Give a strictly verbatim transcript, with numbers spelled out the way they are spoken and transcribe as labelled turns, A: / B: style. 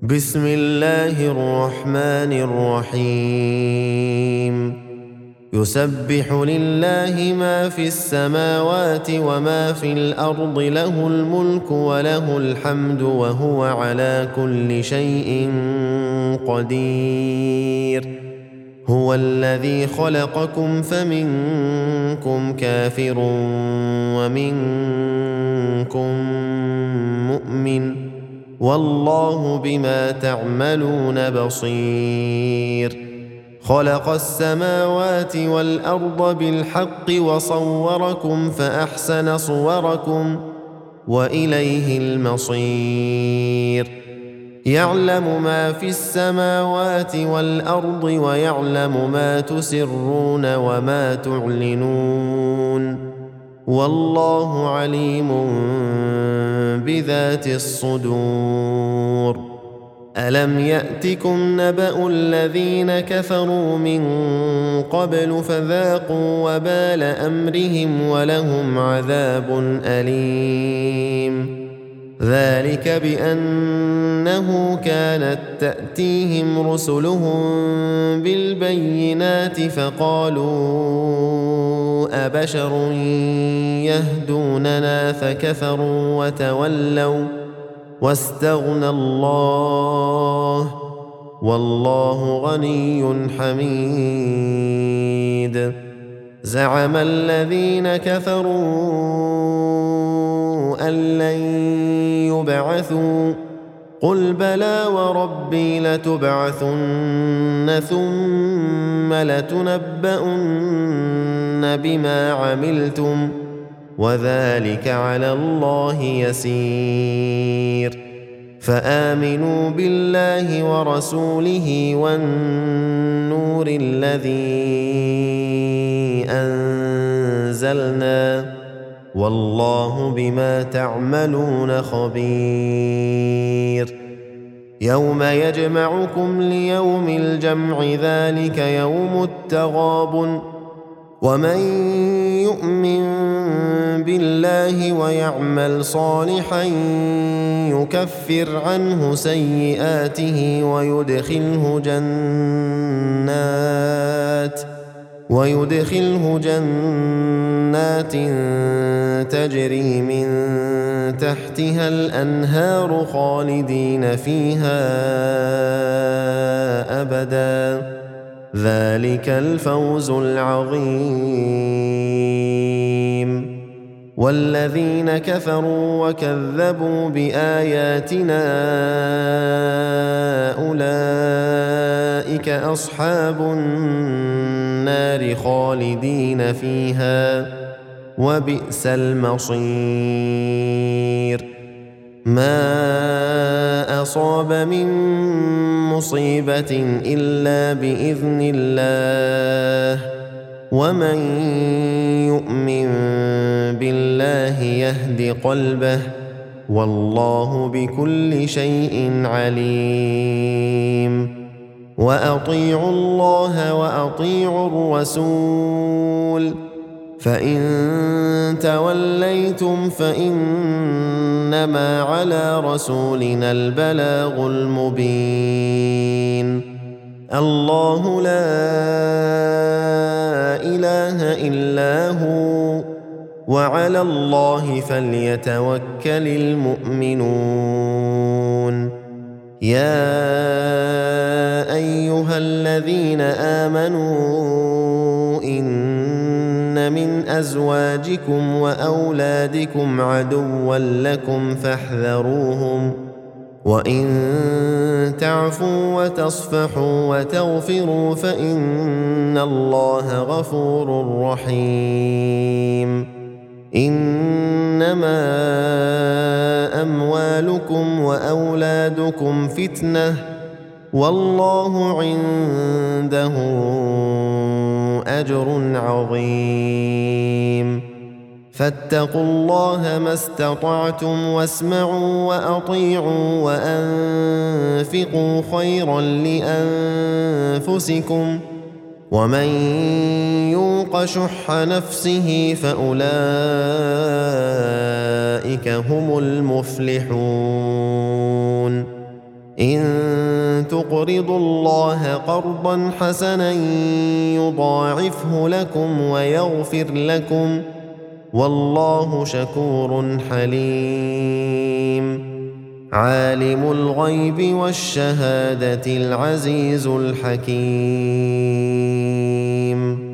A: بسم الله الرحمن الرحيم يسبح لله ما في السماوات وما في الأرض له الملك وله الحمد وهو على كل شيء قدير هو الذي خلقكم فمنكم كافر ومنكم مؤمن والله بما تعملون بصير خلق السماوات والأرض بالحق وصوركم فأحسن صوركم وإليه المصير يعلم ما في السماوات والأرض ويعلم ما تسرون وما تعلنون والله عليم بذات الصدور ألم يأتكم نبأ الذين كفروا من قبل فذاقوا وبال أمرهم ولهم عذاب أليم ذلك بأنه كانت تأتيهم رسلهم بالبينات فقالوا أبشر يهدوننا فكفروا وتولوا واستغنى الله والله غني حميد زعم الذين كفروا أن لن يبعثوا قل بلى وربي لتبعثن ثم لتنبؤن بما عملتم وذلك على الله يسير فآمنوا بالله ورسوله والنور الذي أنزلنا والله بما تعملون خبير يوم يجمعكم ليوم الجمع ذلك يوم التغابن ومن يؤمن بالله ويعمل صالحا يكفر عنه سيئاته ويدخله جنات ويدخله جنات تجري من تحتها الأنهار خالدين فيها أبدا ذلك الفوز العظيم والذين كفروا وكذبوا بآياتنا أولئك أصحاب النار خالدين فيها وبئس المصير ما أصاب من مصيبة إلا بإذن الله ومن يؤمن بالله يهد قلبه والله بكل شيء عليم وأطيعوا الله وأطيعوا الرسول فإن توليتم فإنما على رسولنا البلاغ المبين الله لا إله إلا هو وعلى الله فليتوكل المؤمنون يا أيها الذين آمنوا إن من أزواجكم وأولادكم عدوا لكم فاحذروهم وإن تعفوا وتصفحوا وتغفروا فإن الله غفور رحيم إنما أموالكم وأولادكم فتنة والله عنده أجر عظيم فاتقوا الله ما استطعتم واسمعوا وأطيعوا وأنفقوا خيرا لأنفسكم ومن يوق شح نفسه فأولئك هم المفلحون إن تقرضوا الله قرضا حسنا يضاعفه لكم ويغفر لكم والله شكور حليم عالم الغيب والشهادة العزيز الحكيم